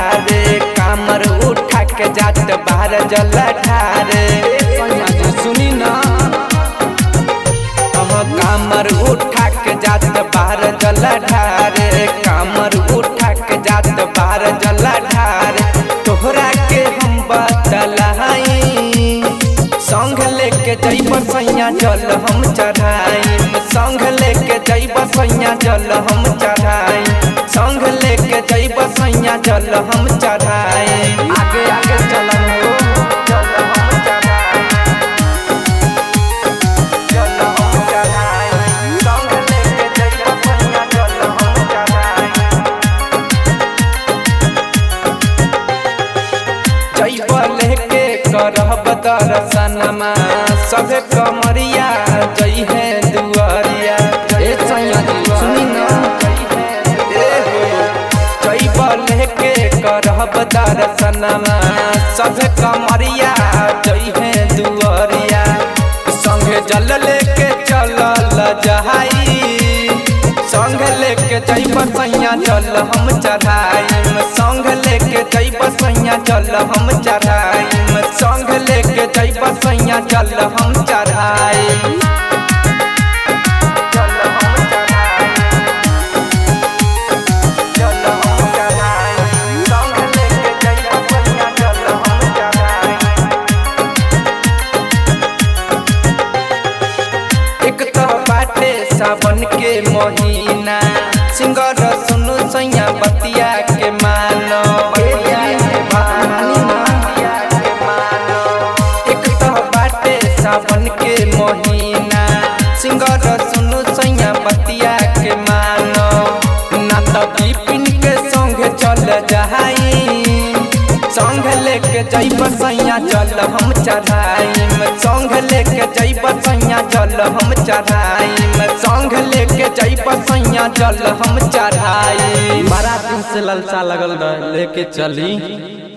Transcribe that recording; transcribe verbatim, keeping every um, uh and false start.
ढारे कामर उठा के जात बाहर जल ढारे सुनी ना कामर उठा के जात बाहर जल ढारे कामर उठा के जात बाहर जल ढारे तोहरा के हम बतलाई संग लेके जइब सैया जल हम चढ़ाई संग लेके जइब सैया जल हम चढ़ाई संग लेके जइब सैया जल हम चढ़ाई आगे आगे चलन हो जल हम चढ़ाई जल हम चढ़ाई संग लेके जइब सैया जल हम चढ़ाई जइब लेके करब दर्शनमा सभे कमरिया जई है दुआरिया ए सैया जी सुनी ना जइब लेके करब दर्शनमा सभे कमरिया जई है दुआरिया संगे जल लेके चलल जहाई संग लेके जइब सैया जल हम चढ़ाई संग लेके जइब सैया जल हम चढ़ाई संग लेके जइब सैया जल हम चढ़ाई जल हम चढ़ाई जल हम चढ़ाई संग लेके जइब सैया जल हम चढ़ाई एक तो बाटे सावन के महीना सिंगर सुनु सैया बतिया के मानो एक तो बाटे सावन के महीना सिंगर सुनु सैया बतिया के मानो ना तो बिपिन के संग चल जहाई संग लेके जइब सैया जल हम चढ़ाई संग लेके जइब सैया जल हम चढ़ाई संग लेके जइब सैया जल हम चढ़ाई बड़ा दिन से ललचा लगल रहे लेके चली।